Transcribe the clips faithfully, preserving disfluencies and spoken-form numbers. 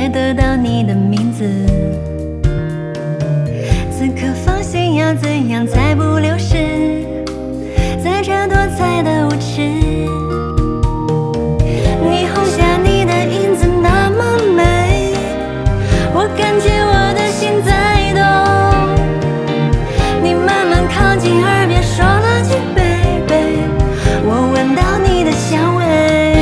得到你的名字。此刻放心，要怎样才不流失在这多彩的舞池？霓虹下你的影子那么美，我感觉我的心在动。你慢慢靠近耳边说了句 baby， 我闻到你的香味。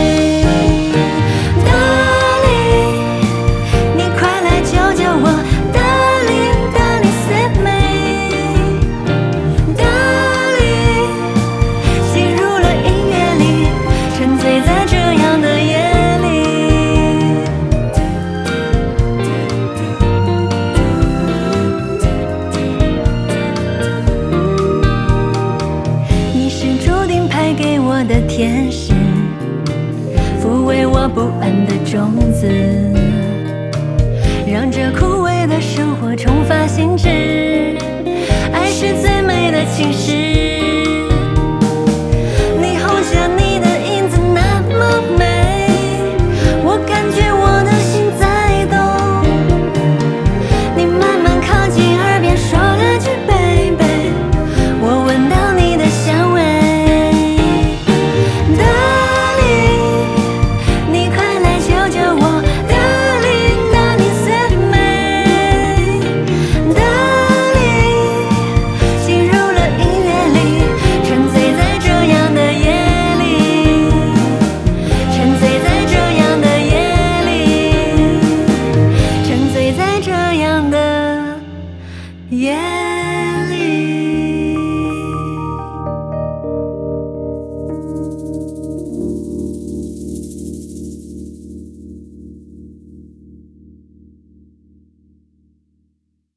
给我的天使，抚慰我不安的种子，让这枯萎的生活重发新枝。爱是最美的侵蚀。